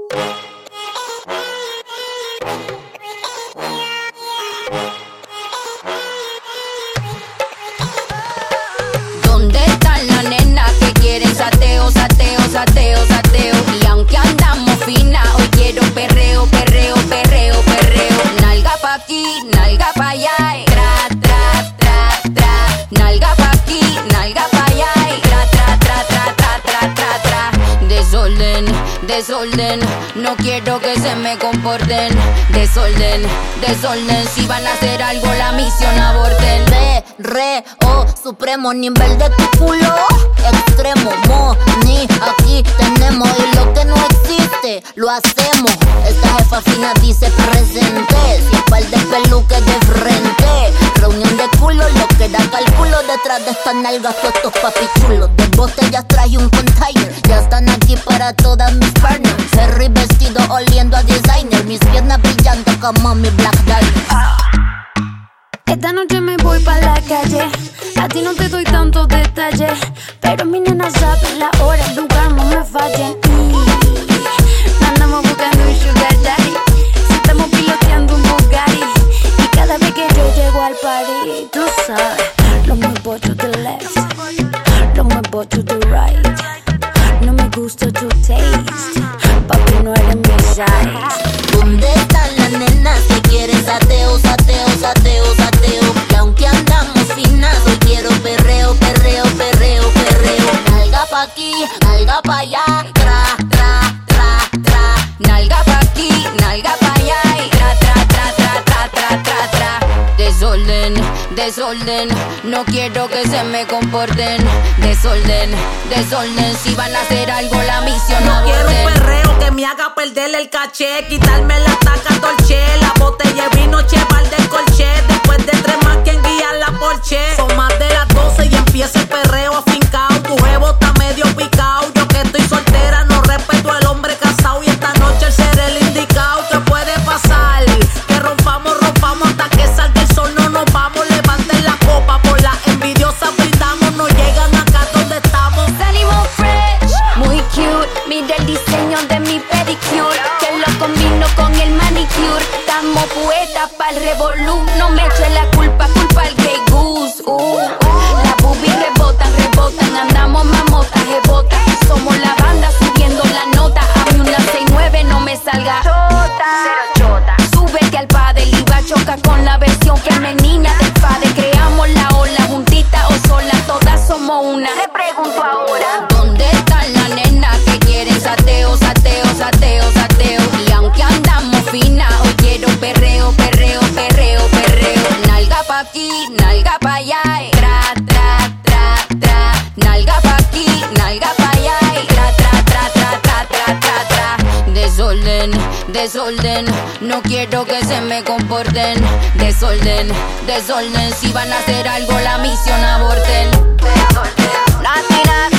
¿Dónde están las nenas que quieren sateo, sateo, sateo, sateo? Y aunque andamos fina, hoy quiero perreo, perreo, perreo, perreo. Nalga pa' aquí, nalga pa' allá, tra, tra, tra, tra. Nalga pa' aquí, nalga pa' allá, tra, tra, tra, tra, tra, tra, tra, tra. Desorden, desorden, no quiero que se me comporten. Desorden, desorden, si van a hacer algo la misión aborten. Re-o, supremo nivel de tu culo. Extremo, ni aquí tenemos. Y lo que no existe, lo hacemos. Esta jefa fina dice presente. Sin par de peluques de frente. Reunión de culo, lo que da cálculo. Detrás de estas nalgas estos papichulos. De botellas traje un container. Ya están aquí para todas mis partners. Ferry vestido oliendo a designer. Mis piernas brillando como mi Black Diamond. Esta noche me voy pa' la calle. A ti no te doy tantos detalles, pero mi nena sabe la hora, el lugar, no me fallen. Andamos buscando un sugar daddy. Si estamos piloteando un Bugatti. Y cada vez que yo llego al party, tú sabes, lo muevo to the left, lo muevo to the right. No me gusta tu taste, papi, no eres mi size. ¿Dónde están las nenas que quieren sateo, sateo, sateo, sateo? Y aunque andamos finas, hoy quiero perreo, perreo, perreo, perreo. Nalga pa' aquí, nalga pa' allá, tra, tra, tra, tra. Nalga pa' aquí, nalga pa' allá, tra, tra, tra, tra, tra, tra, tra, tra. Desorden, desorden, no quiero que se me comporten. Desorden, desorden, si van a hacer algo la misión no aborten. Quiero un perreo que me haga perder el caché, quitarme la taca dolce, la botella de vino, cheval del colche. Después de 3 más, quien guía la Porsche. Son más de las 12 y empieza el perreo afincao. Tu jevo está medio picao. Yo que estoy soltera no respeto al hombre casado. Y esta noche el ser el indicado. ¿Qué puede pasar? Que rompamos, rompamos hasta que salga el sol. No nos vamos, levanten la copa. Por las envidiosas brindamos, no llegan acá donde estamos. Salimos fresh, muy cute. Mira el diseño de mi pedicure, que lo combino con el manicure. Estamos poetas pa'l revolú. No me eche la culpa, culpa al Grey Goose. Las boobies rebotan, rebotan. Andamos mamotas, rebotas. Somos la banda subiendo la nota. A mí una 6-9 no me salga chota. Súbete al padre y va a chocar con la versión femenina del padre. Creamos la ola, juntita o sola. Todas somos una. Le pregunto ahora, ¿dónde están las nenas que quieren sateo, sateo, sateo, sateo? Y aunque andamos fina, hoy quiero perreo, perreo, perreo, perreo. Nalga pa' aquí, nalga pa' allá, tra, tra, tra, tra. Nalga pa' aquí, nalga pa' allá, tra, tra, tra, tra, tra, tra, tra, tra. Desorden, desorden, no quiero que se me comporten. Desorden, desorden, si van a hacer algo la misión aborten. Desorden,